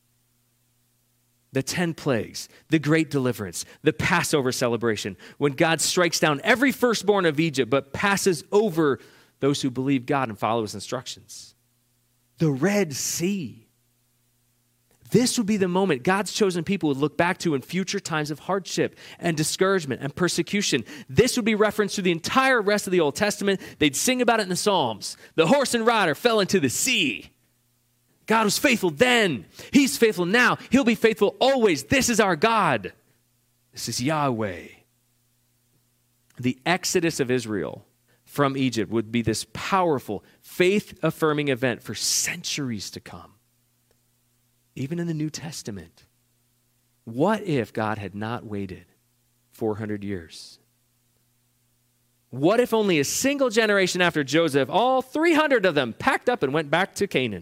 The 10 plagues, the great deliverance, the Passover celebration, when God strikes down every firstborn of Egypt but passes over those who believe God and follow his instructions. The Red Sea. This would be the moment God's chosen people would look back to in future times of hardship and discouragement and persecution. This would be referenced through the entire rest of the Old Testament. They'd sing about it in the Psalms. The horse and rider fell into the sea. God was faithful then. He's faithful now. He'll be faithful always. This is our God. This is Yahweh. The exodus of Israel from Egypt would be this powerful, faith-affirming event for centuries to come. Even in the New Testament. What if God had not waited 400 years? What if only a single generation after Joseph, all 300 of them packed up and went back to Canaan?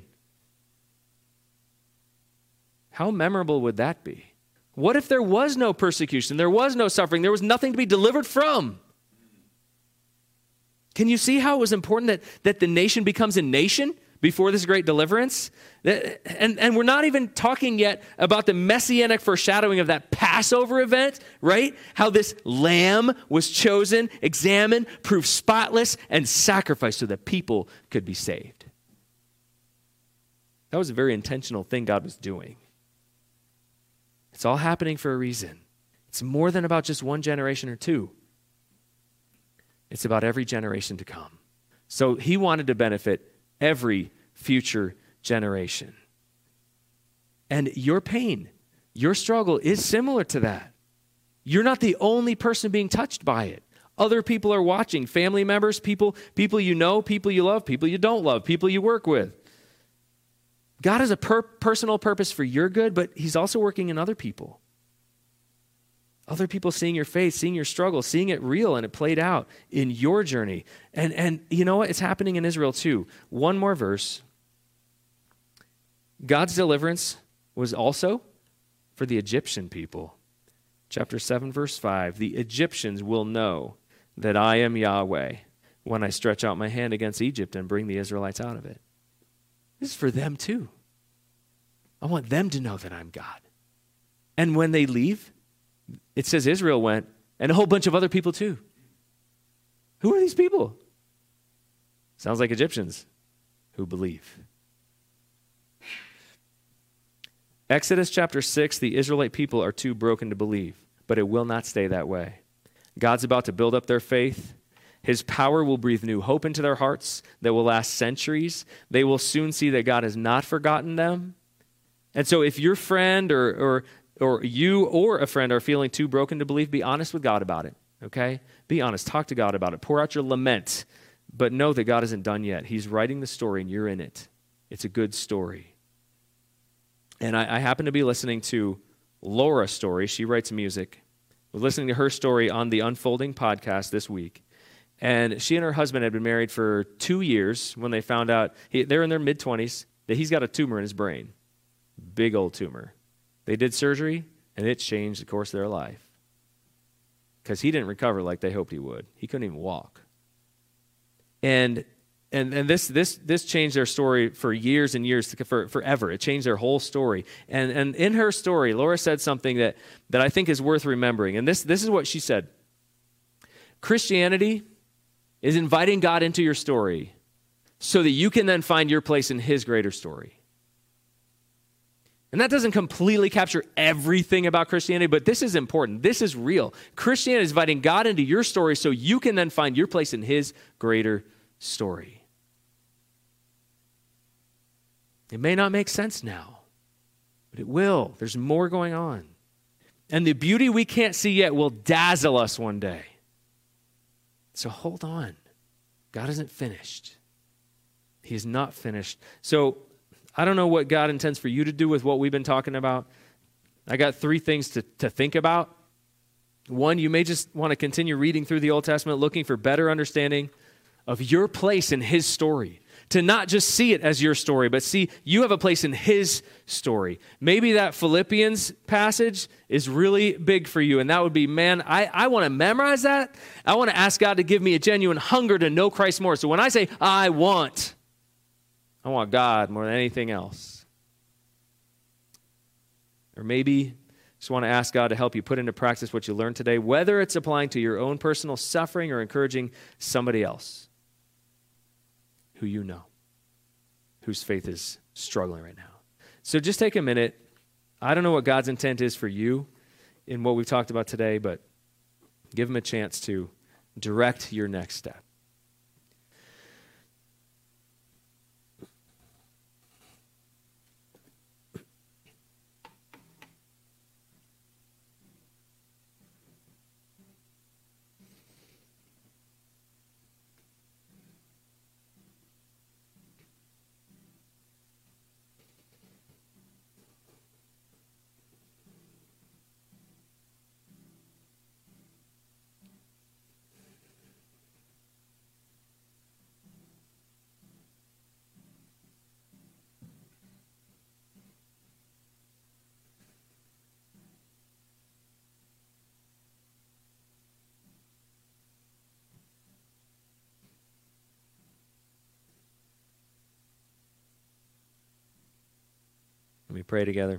How memorable would that be? What if there was no persecution, there was no suffering, there was nothing to be delivered from? Can you see how it was important that the nation becomes a nation before this great deliverance? And we're not even talking yet about the messianic foreshadowing of that Passover event, right? How this lamb was chosen, examined, proved spotless, and sacrificed so that people could be saved. That was a very intentional thing God was doing. It's all happening for a reason. It's more than about just one generation or two. It's about every generation to come. So he wanted to benefit every future generation. And your pain, your struggle is similar to that. You're not the only person being touched by it. Other people are watching, family members, people you know, people you love, people you don't love, people you work with. God has a personal purpose for your good, but he's also working in other people. Other people seeing your faith, seeing your struggle, seeing it real and it played out in your journey. And you know what? It's happening in Israel too. One more verse. God's deliverance was also for the Egyptian people. Chapter 7, verse 5. The Egyptians will know that I am Yahweh when I stretch out my hand against Egypt and bring the Israelites out of it. This is for them too. I want them to know that I'm God. And when they leave, it says Israel went, and a whole bunch of other people too. Who are these people? Sounds like Egyptians who believe. Exodus chapter 6, the Israelite people are too broken to believe, but it will not stay that way. God's about to build up their faith. His power will breathe new hope into their hearts that will last centuries. They will soon see that God has not forgotten them. And so if your friend or you or a friend are feeling too broken to believe, be honest with God about it, okay? Be honest. Talk to God about it. Pour out your lament, but know that God isn't done yet. He's writing the story and you're in it. It's a good story. And I happen to be listening to Laura's story. She writes music. I was listening to her story on the Unfolding podcast this week. And she and her husband had been married for 2 years when they found out, they're in their mid-20s, that he's got a tumor in his brain. Big old tumor. They did surgery, and it changed the course of their life. Because he didn't recover like they hoped he would. He couldn't even walk. And this changed their story for years and years, forever. It changed their whole story. And in her story, Laura said something that I think is worth remembering. And this is what she said. Christianity is inviting God into your story so that you can then find your place in his greater story. And that doesn't completely capture everything about Christianity, but this is important. This is real. Christianity is inviting God into your story so you can then find your place in his greater story. It may not make sense now, but it will. There's more going on. And the beauty we can't see yet will dazzle us one day. So hold on. God isn't finished. He is not finished. So I don't know what God intends for you to do with what we've been talking about. I got 3 things to think about. 1, you may just want to continue reading through the Old Testament, looking for better understanding of your place in his story. To not just see it as your story, but see you have a place in his story. Maybe that Philippians passage is really big for you, and that would be, man, I want to memorize that. I want to ask God to give me a genuine hunger to know Christ more. So when I say I want God more than anything else. Or maybe just want to ask God to help you put into practice what you learned today, whether it's applying to your own personal suffering or encouraging somebody else who you know, whose faith is struggling right now. So just take a minute. I don't know what God's intent is for you in what we've talked about today, but give him a chance to direct your next step. Let me pray together.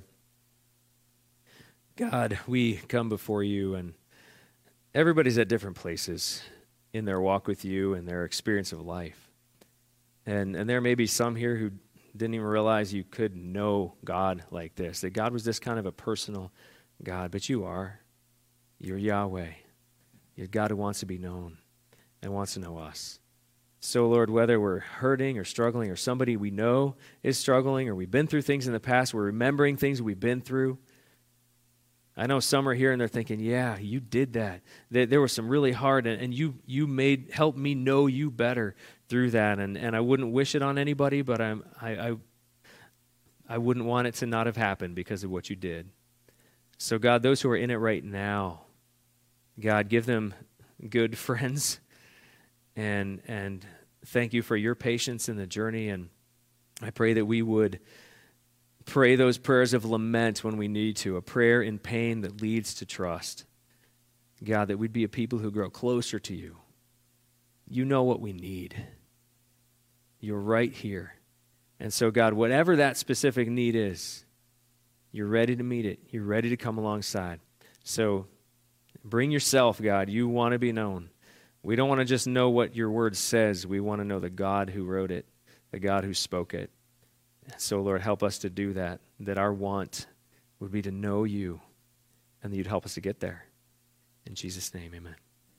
God, we come before you, and everybody's at different places in their walk with you and their experience of life. And there may be some here who didn't even realize you could know God like this, that God was this kind of a personal God. But you are. You're Yahweh. You're God who wants to be known and wants to know us. So, Lord, whether we're hurting or struggling or somebody we know is struggling or we've been through things in the past, we're remembering things we've been through. I know some are here and they're thinking, yeah, you did that. There was some really hard, and you helped me know you better through that. And I wouldn't wish it on anybody, but I wouldn't want it to not have happened because of what you did. So, God, those who are in it right now, God, give them good friends, and thank you for your patience in the journey. And I pray that we would pray those prayers of lament when we need to, a prayer in pain that leads to trust. God, that we'd be a people who grow closer to you. You know what we need. You're right here. And so, God, whatever that specific need is, you're ready to meet it. You're ready to come alongside. So bring yourself, God. You want to be known. We don't want to just know what your word says. We want to know the God who wrote it, the God who spoke it. So, Lord, help us to do that our want would be to know you, and that you'd help us to get there. In Jesus' name, amen.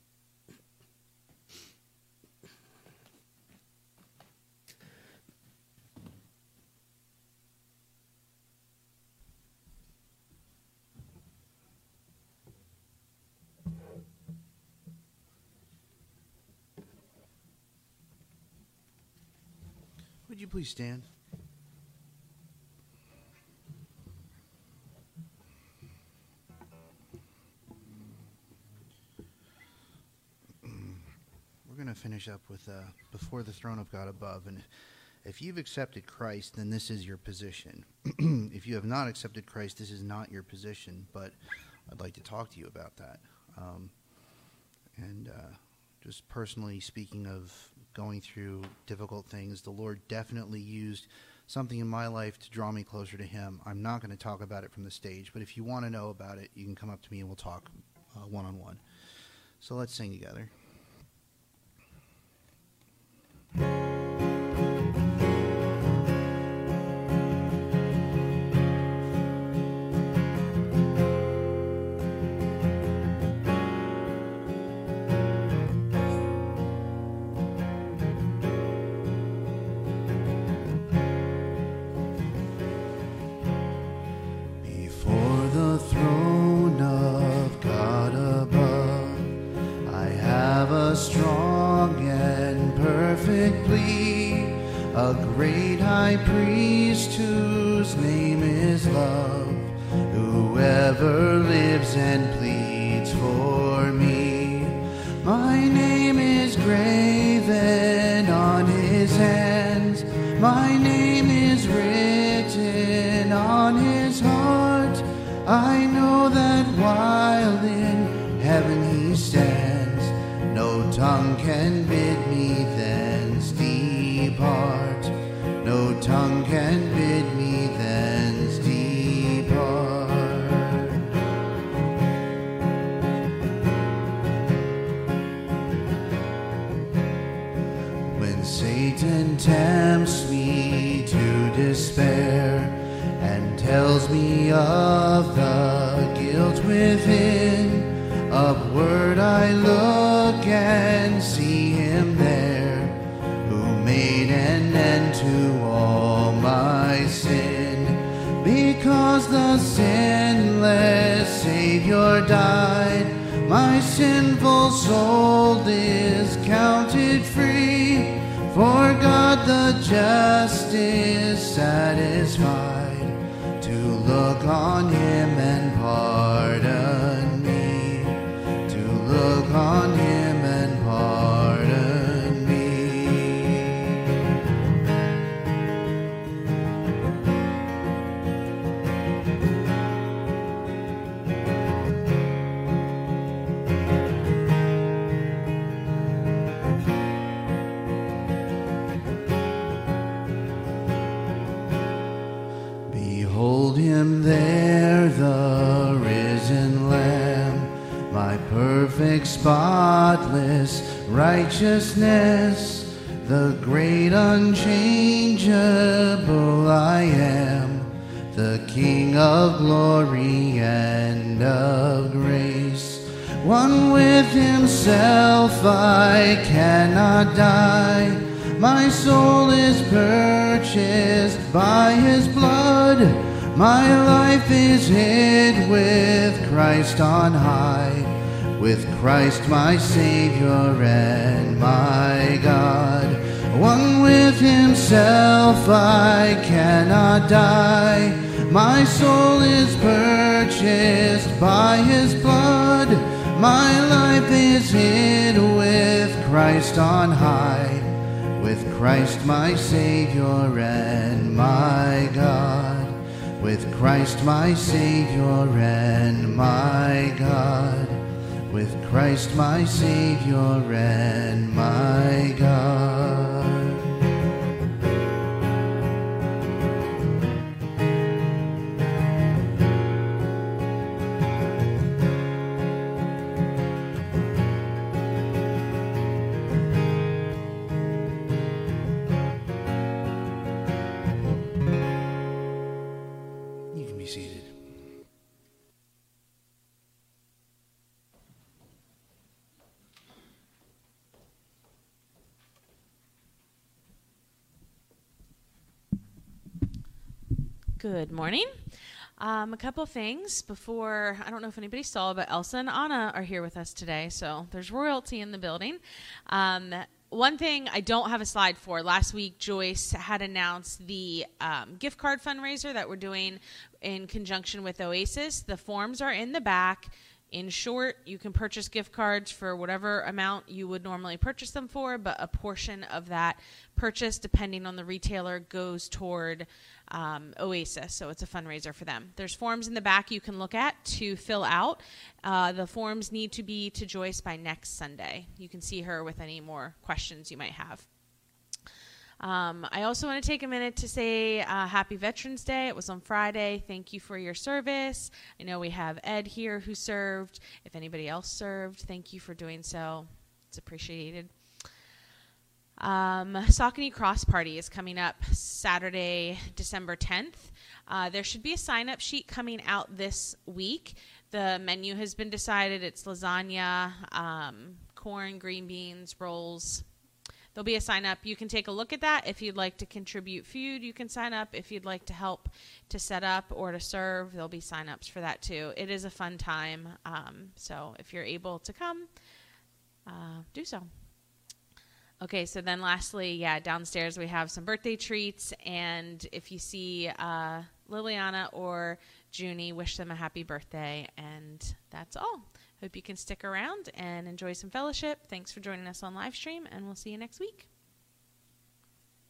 Would you please stand? We're going to finish up with before the throne of God above. And if you've accepted Christ, then this is your position. If you have not accepted Christ, this is not your position. But I'd like to talk to you about that. Just personally speaking of going through difficult things, the Lord definitely used something in my life to draw me closer to Him. I'm not going to talk about it from the stage, but if you want to know about it, you can come up to me and we'll talk one-on-one. So let's sing together. A great high priest whose name is love, whoever lives and pleads for me. My name is graven on his hands, my name is written on his heart. I know that while in heaven he stands, no tongue can bid me thence depart. No tongue can bid me thence depart. When Satan tempts me to despair and tells me of the guilt within, upward I look and see him there, who made an end to all my sin. Because the sinless Savior died, my sinful soul is counted free. For God the just is satisfied to look on him and pardon me, to look on him and pardon me. Behold him there, the risen Lamb, my perfect, spotless righteousness, the great unchangeable I am, the King of glory and of grace. One with himself, I cannot die. My soul is purchased by his blood. My life is hid with Christ on high, with Christ my Savior and my God. One with himself, I cannot die. My soul is purchased by his blood. My life is hid with Christ on high, with Christ my Savior and my God. With Christ my Savior and my God. With Christ my Savior and my God. You can be seated. Good morning. A couple things before, I don't know if anybody saw, but Elsa and Anna are here with us today, so there's royalty in the building. One thing I don't have a slide for, last week Joyce had announced the gift card fundraiser that we're doing in conjunction with Oasis. The forms are in the back. In short, you can purchase gift cards for whatever amount you would normally purchase them for, but a portion of that purchase, depending on the retailer, goes toward Oasis, so it's a fundraiser for them. There's forms in the back you can look at to fill out. The forms need to be to Joyce by next Sunday. You can see her with any more questions you might have. I also want to take a minute to say Happy Veterans Day. It was on Friday. Thank you for your service. I know we have Ed here who served. If anybody else served, thank you for doing so. It's appreciated. Saucony Cross Party is coming up Saturday, December 10th. There should be a sign-up sheet coming out this week. The menu has been decided. It's lasagna, corn, green beans, rolls. There'll be a sign-up. You can take a look at that. If you'd like to contribute food, you can sign up. If you'd like to help to set up or to serve, there'll be sign-ups for that too. It is a fun time, so if you're able to come, do so. Okay, so then lastly, downstairs we have some birthday treats, and if you see Liliana or Junie, wish them a happy birthday, and that's all. Hope you can stick around and enjoy some fellowship. Thanks for joining us on live stream, and we'll see you next week.